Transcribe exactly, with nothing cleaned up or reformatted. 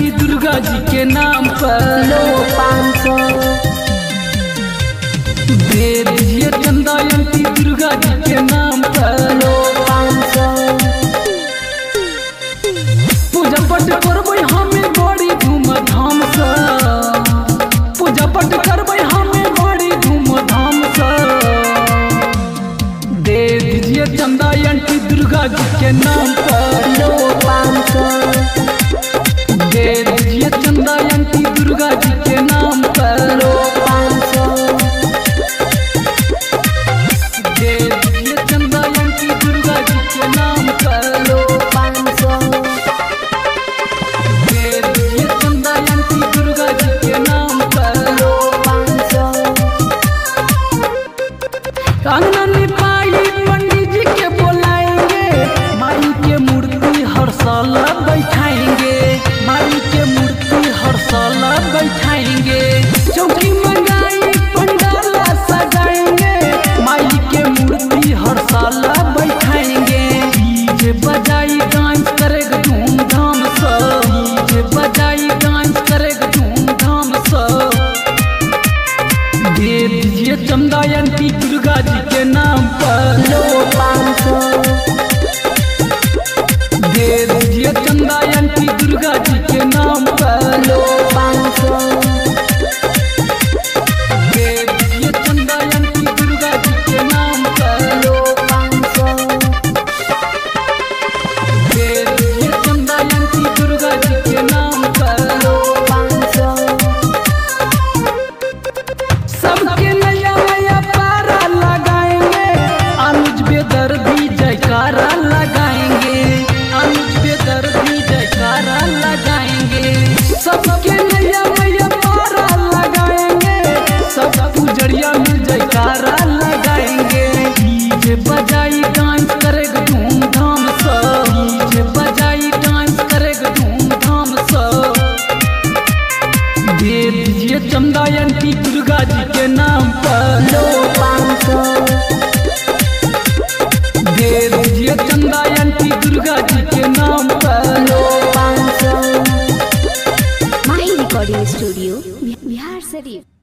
Aunty Durga ji के नाम पर लो पाँच सौ दे दीजिए चंदा आंटी दुर्गा जी के नाम पर लो पाँच सौ पूजा पाठ करबै हमें बड़ी धूमधाम से पूजा पाठ करबै हमें बड़ी धूमधाम से दे दीजिए चंदा आंटी दुर्गा जी के नाम पर लो पाँच सौ दे दीजिए चंदा आंटी दुर्गा जी के नाम पर लो पाँच सौ दे दीजिए चंदा आंटी दुर्गा जी के नाम पर लो पाँच सौ दे दीजिए चंदा आंटी दुर्गा जी के नाम पर लो पाँच सौ अंगना निपाई पंडित जी के बोलाएंगे माई के मूर्ति हर साल बैठाएंगे माई के मूर्ति हर साल बैठाएंगे चौकी मंगाई पंडाल सजाएंगे माई के मूर्ति हर साल बैठाएंगे डीजे बजाई डांस करेगा धूमधाम से डीजे बजाई डांस करेगा धूमधाम से दे दीजिए चंदा आंटी दुर्गा जी के नाम पर लो पाँच सौ दे दीजिए चंदा आंटी दुर्गा जी के नाम पर लो पाँच सौ दे दीजिए चंदा आंटी दुर्गा जी के नाम पर लो पाँच सौ दे दीजिए चंदा आंटी दुर्गा जी के नाम पर लो पाँच सौ सबके नया नया पारा लगाएंगे अनुज बेदर्दी जयकारा लगाएंगे अनुज बेदर्दी जयकारा लगाएंगे सबके नया नया पारा लगाएंगे सब पुजरिया में जयकारा लगाएंगे डीजे बजाई डांस करेगा धूमधाम से डीजे बजाई डांस करेगा धूमधाम से दे दीजिए चंदा आंटी दुर्गा जी के नाम पर लो पाँच सौ दे दीजिए चंदा आंटी दुर्गा जी के नाम पर लो पाँच सौ माही रिकॉर्डिंग स्टूडियो बिहार शरीफ।